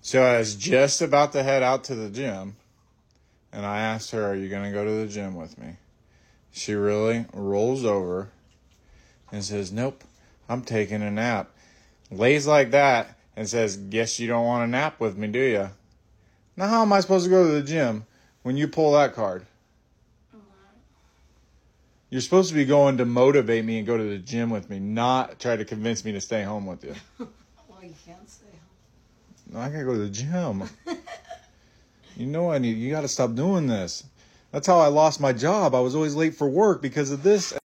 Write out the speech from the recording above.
So I was just about to head out to the gym, and I asked her, "Are you going to go to the gym with me?" She really rolls over and says, "Nope, I'm taking a nap." Lays like that and says, "Guess you don't want to nap with me, do you?" Now how am I supposed to go to the gym when you pull that card? You're supposed to be going to motivate me and go to the gym with me, not try to convince me to stay home with you. Well, you can't stay home. No, I gotta go to the gym. You gotta stop doing this. That's how I lost my job. I was always late for work because of this.